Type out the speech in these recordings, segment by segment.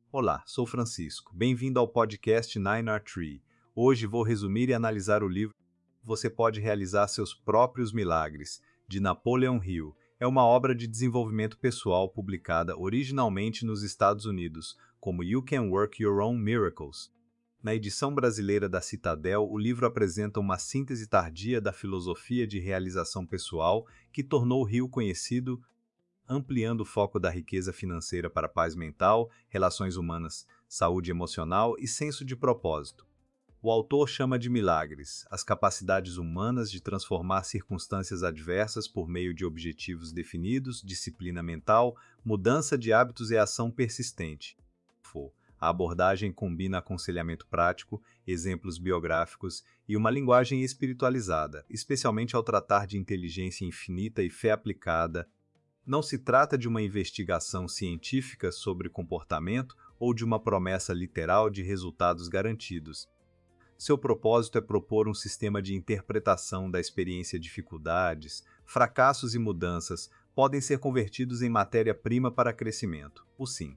Olá, sou Francisco. Bem-vindo ao podcast Nine r Tree. Hoje vou resumir e analisar o livro Você Pode Realizar Seus Próprios Milagres, de Napoleon Hill. É uma obra de desenvolvimento pessoal publicada originalmente nos Estados Unidos, como You Can Work Your Own Miracles. Na edição brasileira da Citadel, o livro apresenta uma síntese tardia da filosofia de realização pessoal que tornou Hill conhecido, ampliando o foco da riqueza financeira para paz mental, relações humanas, saúde emocional e senso de propósito. O autor chama de milagres as capacidades humanas de transformar circunstâncias adversas por meio de objetivos definidos, disciplina mental, mudança de hábitos e ação persistente. A abordagem combina aconselhamento prático, exemplos biográficos e uma linguagem espiritualizada, especialmente ao tratar de inteligência infinita e fé aplicada. Não se trata de uma investigação científica sobre comportamento ou de uma promessa literal de resultados garantidos. Seu propósito é propor um sistema de interpretação da experiência. Dificuldades, fracassos e mudanças podem ser convertidos em matéria-prima para crescimento. O sim.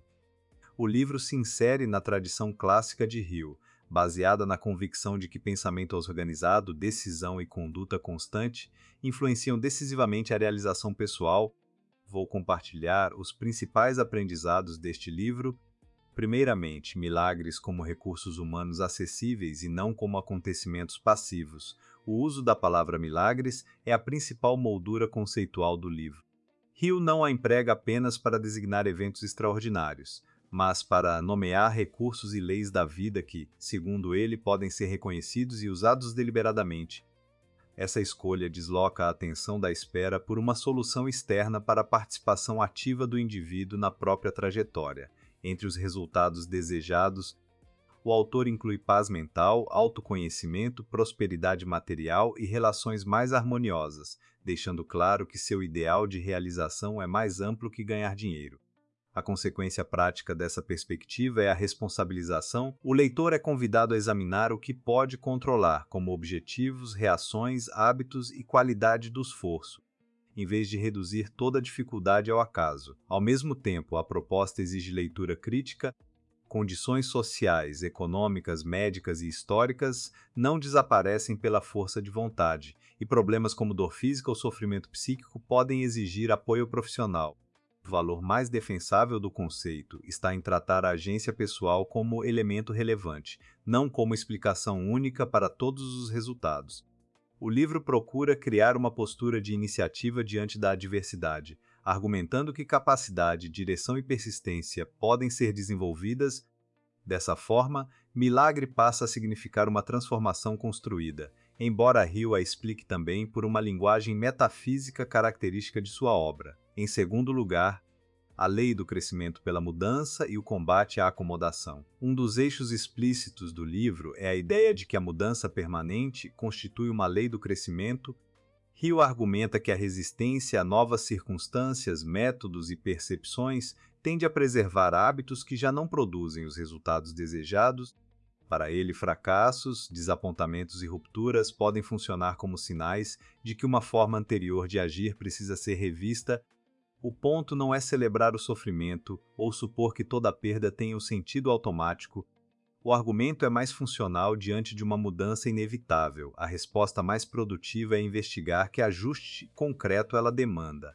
O livro se insere na tradição clássica de Hill, baseada na convicção de que pensamento organizado, decisão e conduta constante influenciam decisivamente a realização pessoal. Vou compartilhar os principais aprendizados deste livro. Primeiramente, milagres como recursos humanos acessíveis e não como acontecimentos passivos. O uso da palavra milagres é a principal moldura conceitual do livro. Hill não a emprega apenas para designar eventos extraordinários, mas para nomear recursos e leis da vida que, segundo ele, podem ser reconhecidos e usados deliberadamente. Essa escolha desloca a atenção da espera por uma solução externa para a participação ativa do indivíduo na própria trajetória. Entre os resultados desejados, o autor inclui paz mental, autoconhecimento, prosperidade material e relações mais harmoniosas, deixando claro que seu ideal de realização é mais amplo que ganhar dinheiro. A consequência prática dessa perspectiva é a responsabilização. O leitor é convidado a examinar o que pode controlar, como objetivos, reações, hábitos e qualidade do esforço, em vez de reduzir toda a dificuldade ao acaso. Ao mesmo tempo, a proposta exige leitura crítica. Condições sociais, econômicas, médicas e históricas não desaparecem pela força de vontade, e problemas como dor física ou sofrimento psíquico podem exigir apoio profissional. O valor mais defensável do conceito está em tratar a agência pessoal como elemento relevante, não como explicação única para todos os resultados. O livro procura criar uma postura de iniciativa diante da adversidade, argumentando que capacidade, direção e persistência podem ser desenvolvidas. Dessa forma, milagre passa a significar uma transformação construída, embora Hill a explique também por uma linguagem metafísica característica de sua obra. Em segundo lugar, a lei do crescimento pela mudança e o combate à acomodação. Um dos eixos explícitos do livro é a ideia de que a mudança permanente constitui uma lei do crescimento. Hill argumenta que a resistência a novas circunstâncias, métodos e percepções tende a preservar hábitos que já não produzem os resultados desejados. Para ele, fracassos, desapontamentos e rupturas podem funcionar como sinais de que uma forma anterior de agir precisa ser revista. O ponto não é celebrar o sofrimento ou supor que toda perda tenha um sentido automático. O argumento é mais funcional diante de uma mudança inevitável. A resposta mais produtiva é investigar que ajuste concreto ela demanda.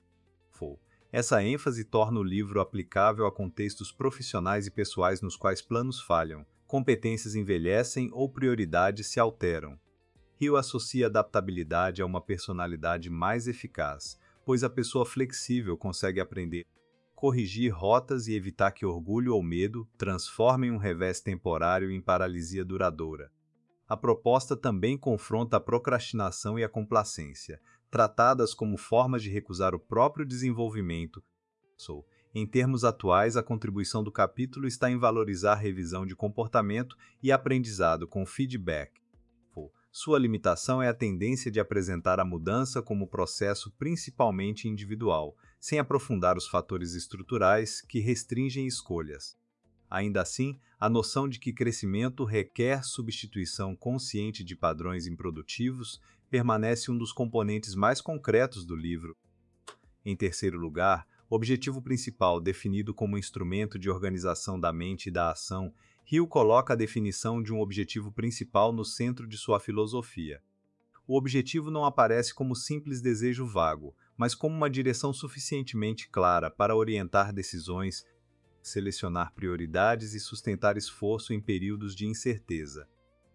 Essa ênfase torna o livro aplicável a contextos profissionais e pessoais nos quais planos falham, competências envelhecem ou prioridades se alteram. Hill associa adaptabilidade a uma personalidade mais eficaz, pois a pessoa flexível consegue aprender, corrigir rotas e evitar que orgulho ou medo transformem um revés temporário em paralisia duradoura. A proposta também confronta a procrastinação e a complacência, tratadas como formas de recusar o próprio desenvolvimento. Em termos atuais, a contribuição do capítulo está em valorizar a revisão de comportamento e aprendizado com feedback. Sua limitação é a tendência de apresentar a mudança como processo principalmente individual, sem aprofundar os fatores estruturais que restringem escolhas. Ainda assim, a noção de que crescimento requer substituição consciente de padrões improdutivos permanece um dos componentes mais concretos do livro. Em terceiro lugar, Objetivo principal, definido como instrumento de organização da mente e da ação, Hill coloca a definição de um objetivo principal no centro de sua filosofia. O objetivo não aparece como simples desejo vago, mas como uma direção suficientemente clara para orientar decisões, selecionar prioridades e sustentar esforço em períodos de incerteza.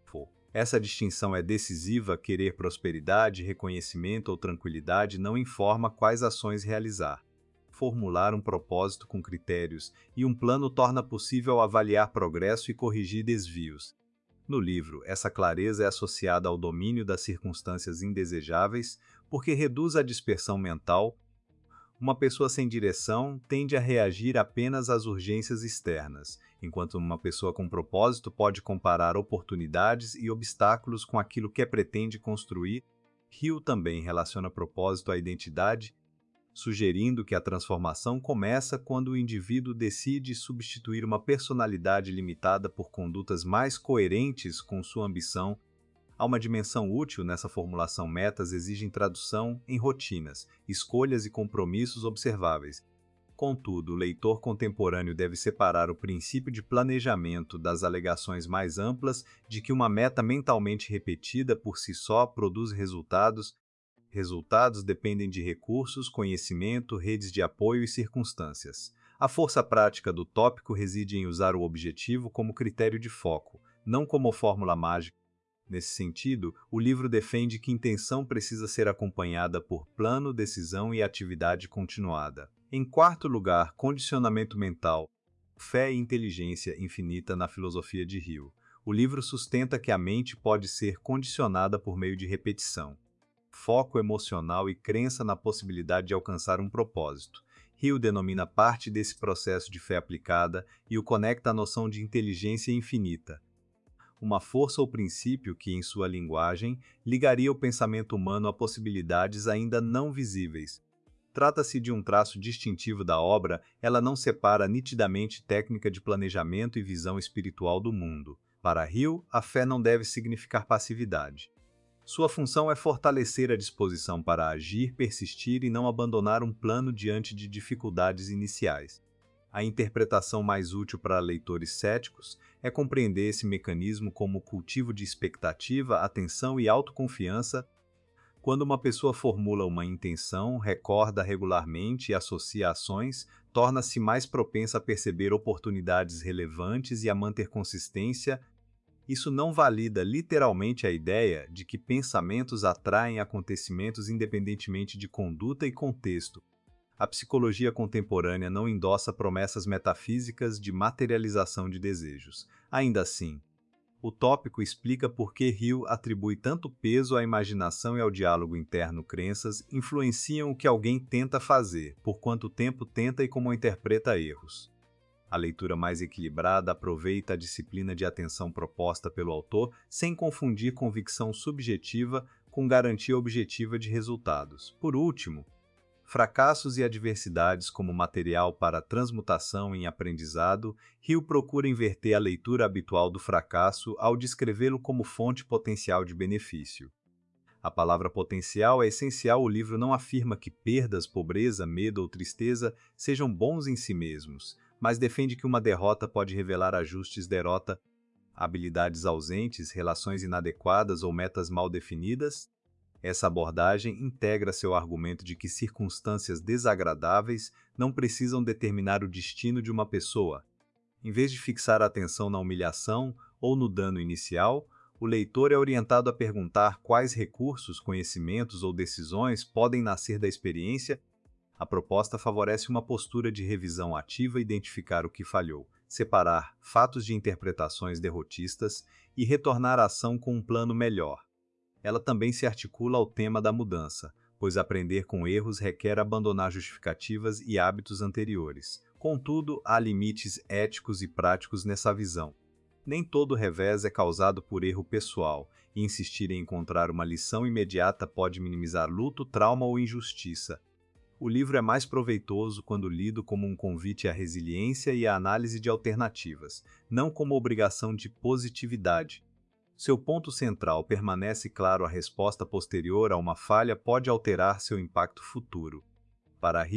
Essa distinção é decisiva. Querer prosperidade, reconhecimento ou tranquilidade não informa quais ações realizar. Formular um propósito com critérios e um plano torna possível avaliar progresso e corrigir desvios. No livro, essa clareza é associada ao domínio das circunstâncias indesejáveis, porque reduz a dispersão mental. Uma pessoa sem direção tende a reagir apenas às urgências externas, enquanto uma pessoa com propósito pode comparar oportunidades e obstáculos com aquilo que pretende construir. Hill também relaciona propósito à identidade, sugerindo que a transformação começa quando o indivíduo decide substituir uma personalidade limitada por condutas mais coerentes com sua ambição. Há uma dimensão útil nessa formulação. Metas exigem tradução em rotinas, escolhas e compromissos observáveis. Contudo, o leitor contemporâneo deve separar o princípio de planejamento das alegações mais amplas de que uma meta mentalmente repetida por si só produz resultados. Resultados dependem de recursos, conhecimento, redes de apoio e circunstâncias. A força prática do tópico reside em usar o objetivo como critério de foco, não como fórmula mágica. Nesse sentido, o livro defende que intenção precisa ser acompanhada por plano, decisão e atividade continuada. Em quarto lugar, condicionamento mental. Fé e inteligência infinita na filosofia de Hill. O livro sustenta que a mente pode ser condicionada por meio de repetição, foco emocional e crença na possibilidade de alcançar um propósito. Hill denomina parte desse processo de fé aplicada e o conecta à noção de inteligência infinita, uma força ou princípio que, em sua linguagem, ligaria o pensamento humano a possibilidades ainda não visíveis. Trata-se de um traço distintivo da obra. Ela não separa nitidamente técnica de planejamento e visão espiritual do mundo. Para Hill, a fé não deve significar passividade. Sua função é fortalecer a disposição para agir, persistir e não abandonar um plano diante de dificuldades iniciais. A interpretação mais útil para leitores céticos é compreender esse mecanismo como cultivo de expectativa, atenção e autoconfiança. Quando uma pessoa formula uma intenção, recorda regularmente e associa ações, torna-se mais propensa a perceber oportunidades relevantes e a manter consistência. Isso não valida literalmente a ideia de que pensamentos atraem acontecimentos independentemente de conduta e contexto. A psicologia contemporânea não endossa promessas metafísicas de materialização de desejos. Ainda assim, o tópico explica por que Hill atribui tanto peso à imaginação e ao diálogo interno. Crenças influenciam o que alguém tenta fazer, por quanto tempo tenta e como interpreta erros. A leitura mais equilibrada aproveita a disciplina de atenção proposta pelo autor sem confundir convicção subjetiva com garantia objetiva de resultados. Por último, fracassos e adversidades como material para transmutação em aprendizado. Hill procura inverter a leitura habitual do fracasso ao descrevê-lo como fonte potencial de benefício. A palavra potencial é essencial. O livro não afirma que perdas, pobreza, medo ou tristeza sejam bons em si mesmos, mas defende que uma derrota pode revelar ajustes. Derrota, habilidades ausentes, relações inadequadas ou metas mal definidas. Essa abordagem integra seu argumento de que circunstâncias desagradáveis não precisam determinar o destino de uma pessoa. Em vez de fixar a atenção na humilhação ou no dano inicial, o leitor é orientado a perguntar quais recursos, conhecimentos ou decisões podem nascer da experiência. A proposta favorece uma postura de revisão ativa, identificar o que falhou, separar fatos de interpretações derrotistas e retornar à ação com um plano melhor. Ela também se articula ao tema da mudança, pois aprender com erros requer abandonar justificativas e hábitos anteriores. Contudo, há limites éticos e práticos nessa visão. Nem todo revés é causado por erro pessoal, e insistir em encontrar uma lição imediata pode minimizar luto, trauma ou injustiça. O livro é mais proveitoso quando lido como um convite à resiliência e à análise de alternativas, não como obrigação de positividade. Seu ponto central permanece claro. A resposta posterior a uma falha pode alterar seu impacto futuro. Para Hill,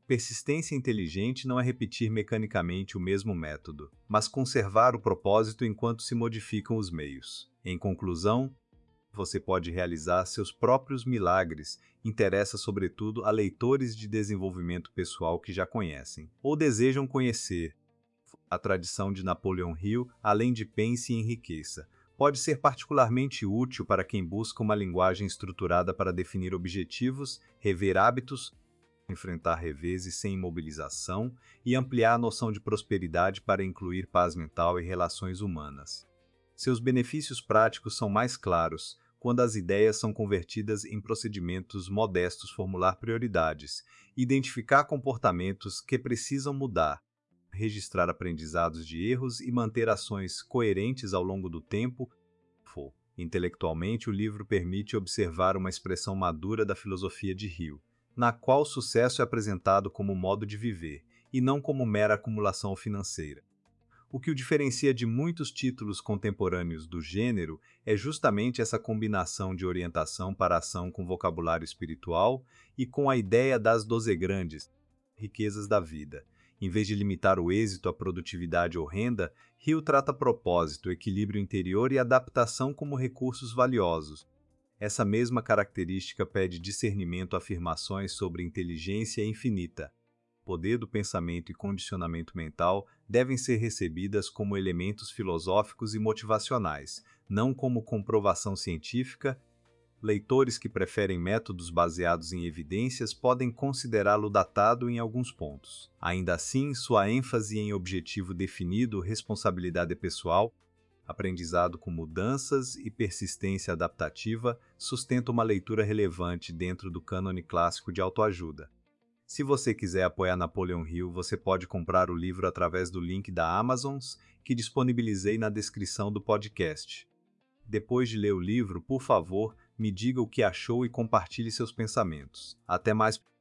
Persistência inteligente não é repetir mecanicamente o mesmo método, mas conservar o propósito enquanto se modificam os meios. Em conclusão, você pode realizar seus próprios milagres interessa sobretudo a leitores de desenvolvimento pessoal que já conhecem, ou desejam conhecer, a tradição de Napoleon Hill, além de Pense e Enriqueça. Pode ser particularmente útil para quem busca uma linguagem estruturada para definir objetivos, rever hábitos, enfrentar reveses sem imobilização e ampliar a noção de prosperidade para incluir paz mental e relações humanas. Seus benefícios práticos são mais claros quando as ideias são convertidas em procedimentos modestos, formular prioridades, identificar comportamentos que precisam mudar, registrar aprendizados de erros e manter ações coerentes ao longo do tempo. Intelectualmente, o livro permite observar uma expressão madura da filosofia de Hill, na qual o sucesso é apresentado como modo de viver, e não como mera acumulação financeira. O que o diferencia de muitos títulos contemporâneos do gênero é justamente essa combinação de orientação para a ação com vocabulário espiritual e com a ideia das 12 grandes riquezas da vida. Em vez de limitar o êxito à produtividade ou renda, Hill trata propósito, equilíbrio interior e adaptação como recursos valiosos. Essa mesma característica pede discernimento a afirmações sobre inteligência infinita. Poder do pensamento e condicionamento mental devem ser recebidas como elementos filosóficos e motivacionais, não como comprovação científica. Leitores que preferem métodos baseados em evidências podem considerá-lo datado em alguns pontos. Ainda assim, sua ênfase em objetivo definido, responsabilidade pessoal, aprendizado com mudanças e persistência adaptativa sustenta uma leitura relevante dentro do cânone clássico de autoajuda. Se você quiser apoiar Napoleon Hill, você pode comprar o livro através do link da Amazon, que disponibilizei na descrição do podcast. Depois de ler o livro, por favor, me diga o que achou e compartilhe seus pensamentos. Até mais!